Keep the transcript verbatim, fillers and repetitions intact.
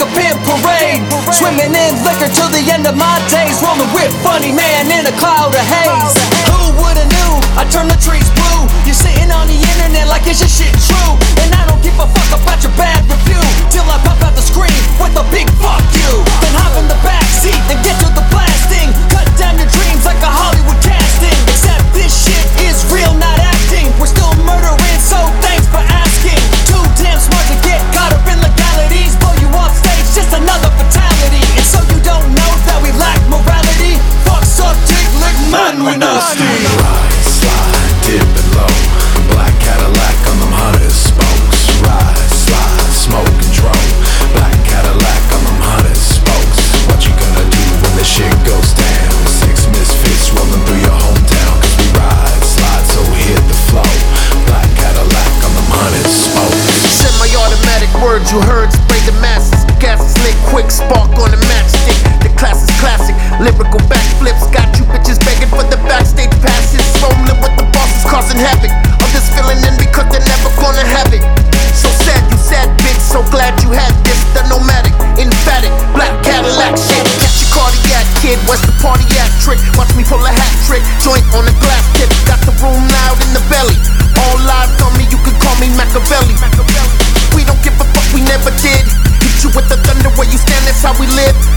a pimp parade. Swimming in liquor till the end of my days. Rolling with Funny Man in a cloud of haze. Who would've knew I turned the trees blue? You're sitting on the internet like is your shit true? And I don't give a fuck about your bad review till I pop out the screen with a big fuck you. Then hop in the backseat and get to the blasting. Cut down your dreams like a Hollywood casting. Except this shit is real, not acting. We're still murdering, so thanks for asking. Too damn smart to get caught up in legalities. Blow you off stage, just another fatality. And so you don't know that we lack morality. Fucks up, dick, lick, man, we nasty. Ride, slide, dip and low. Black Cadillac on them hundred spokes. Ride, slide, smoke and drone. Black Cadillac on them hundred spokes. What you gonna do when the shit goes down? Six misfits rolling through your hometown. Cause we ride, slide, so we hit the flow. Black Cadillac on them hundred spokes. Semi-automatic words you heard spray the masses. Gas is lit quick, spark on the matchstick. The class is classic, lyrical backflips. Got you bitches begging for the backstage passes. Rolling with the bosses causing havoc. Others filling in because they're never gonna have it. So sad you sad bitch, so glad you had this. The nomadic, emphatic, black Cadillac shit. Catch your cardiac kid, where's the party at trick? Watch me pull a hat trick, joint on a glass tip. Got the room loud in the belly. All live on me, you can call me Machiavelli. We don't give a fuck, we never did. Hit you with the thunder where you stand, that's how we live.